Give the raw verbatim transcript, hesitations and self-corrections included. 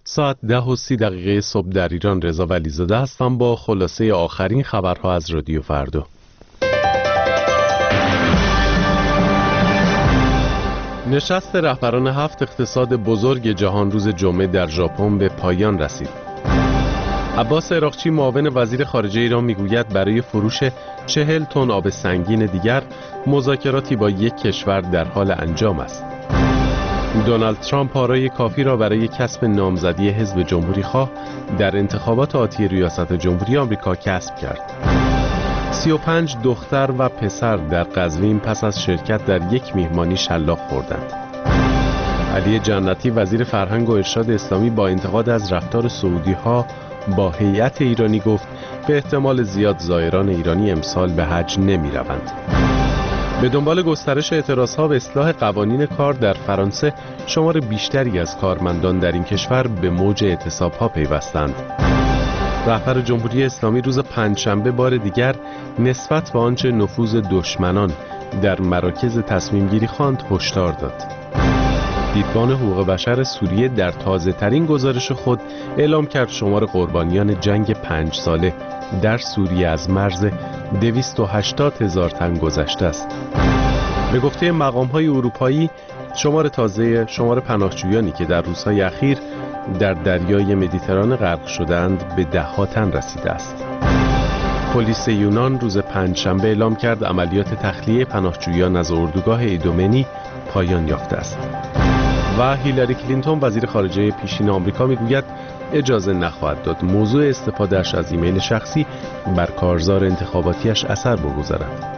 ساعت ده و سی دقیقه صبح در ایران. رضا ولیزاده هستم با خلاصه آخرین خبرها از رادیو فردا. نشست رهبران هفت اقتصاد بزرگ جهان روز جمعه در ژاپن به پایان رسید. عباس عراقچی معاون وزیر خارجه ایران میگوید برای فروش چهل تن آب سنگین دیگر مذاکراتی با یک کشور در حال انجام است. دونالد ترامپ آرای کافی را برای کسب نامزدی حزب جمهوری خواه در انتخابات آتی ریاست جمهوری آمریکا کسب کرد. سی و پنج دختر و پسر در قزوین پس از شرکت در یک میهمانی شلاق خوردند. علی جنتی وزیر فرهنگ و ارشاد اسلامی با انتقاد از رفتار سعودی‌ها با هیئت ایرانی گفت به احتمال زیاد زائران ایرانی امسال به حج نمی‌روند. به دنبال گسترش اعتراضها به اصلاح قوانین کار در فرانسه، شمار بیشتری از کارمندان در این کشور به موج اعتصاب‌ها پیوستند. رهبر جمهوری اسلامی روز پنجشنبه بار دیگر نسبت به آنچه نفوذ دشمنان در مراکز تصمیم گیری خواند هشدار داد. دیدبان حقوق بشر سوریه در تازه ترین گزارش خود اعلام کرد شمار قربانیان جنگ پنج ساله در سوریه از مرز دویست و هشتاد هزار تن گذشته است. به گفته مقام‌های اروپایی، شمار تازه شمار پناهجویانی که در روزهای اخیر در دریای مدیترانه غرق شدند به ده ها تن رسیده است. پلیس یونان روز پنجشنبه اعلام کرد عملیات تخلیه پناهجویان از اردوگاه ایدومنی پایان یافته است. و هیلاری کلینتون وزیر خارجه پیشین آمریکا میگوید اجازه نخواهد داد موضوع استفادهش از ایمیل شخصی بر کارزار انتخاباتیش اثر بگذارد.